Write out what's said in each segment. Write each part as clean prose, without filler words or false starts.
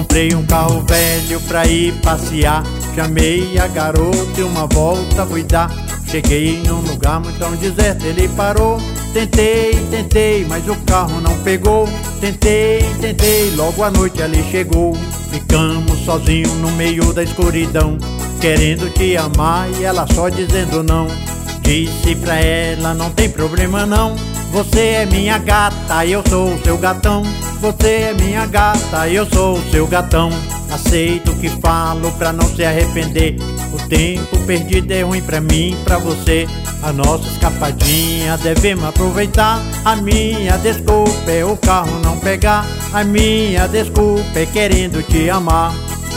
Comprei um carro velho pra ir passear, chamei a garota e uma volta fui dar. Cheguei num lugar muito deserto, ele parou. Tentei, mas o carro não pegou. Tentei, logo à noite ali chegou. Ficamos sozinhos no meio da escuridão, querendo te amar e ela só dizendo não. Disse pra ela, não tem problema não, você é minha gata, eu sou o seu gatão. Você é minha gata, eu sou o seu gatão. Aceito o que falo pra não se arrepender. O tempo perdido é ruim pra mim, pra você. A nossa escapadinha devemos aproveitar. A minha desculpa é o carro não pegar. A minha desculpa é querendo te amar.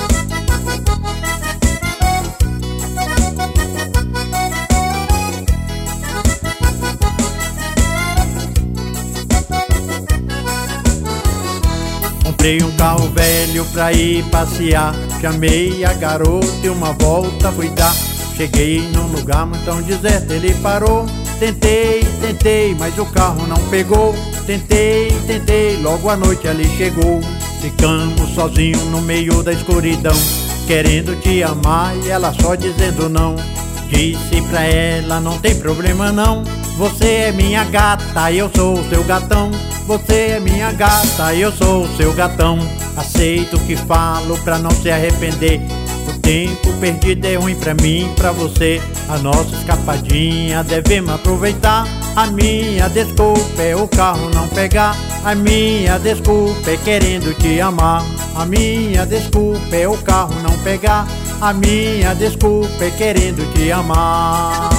Comprei um carro velho pra ir passear, chamei a garota e uma volta fui dar. Cheguei num lugar muito deserto, ele parou. Tentei, mas o carro não pegou. Tentei, logo à noite ali chegou. Ficamos sozinhos no meio da escuridão, querendo te amar e ela só dizendo não. Disse pra ela, não tem problema não, você é minha gata, eu sou o seu gatão. Você é minha gata, eu sou o seu gatão. Aceito o que falo pra não se arrepender. O tempo perdido é ruim pra mim, pra você. A nossa escapadinha devemos aproveitar. A minha desculpa é o carro não pegar. A minha desculpa é querendo te amar. A minha desculpa é o carro não pegar. A minha desculpa é querendo te amar.